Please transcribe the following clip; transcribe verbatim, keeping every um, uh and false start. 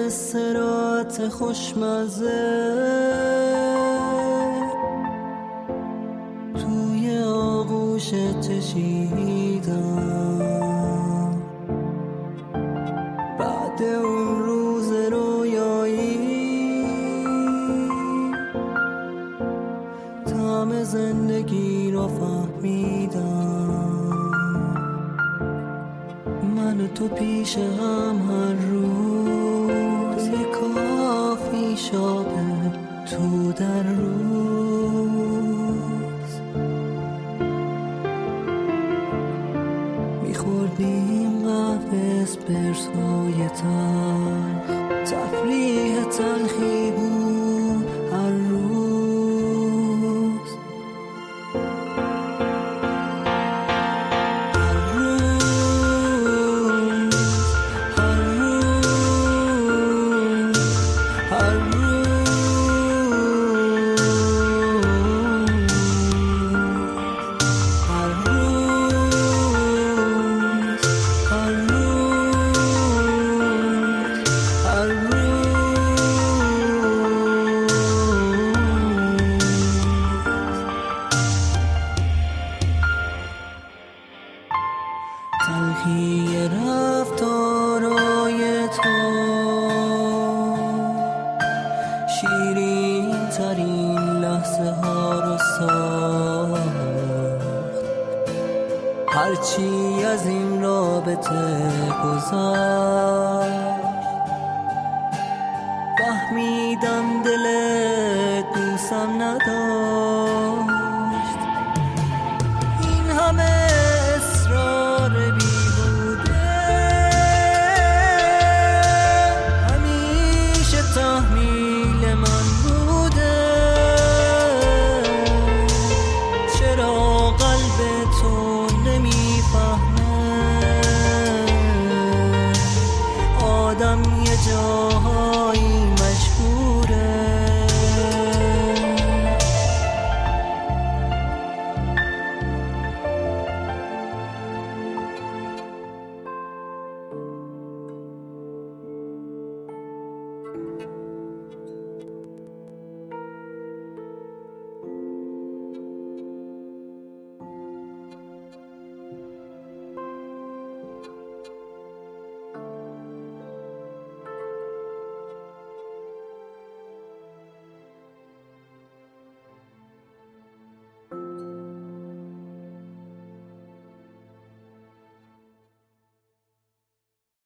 استراحت خوشمزه توی آغوش چشیدم. بعد اون روز رویایی طعم زندگی رو فهمیدم. من و تو پیش هم هر روز یه کافی شاپه تو در روز میخوردیم قهوه اسپرسوی تلخ. تفریح تلخی بود هر روز. تلخی رفتارای تو شیرین ترین لحظه ها رو ساخت. هرچی از این رابطه گذشت فهمیدم دلت دوستم نداشت.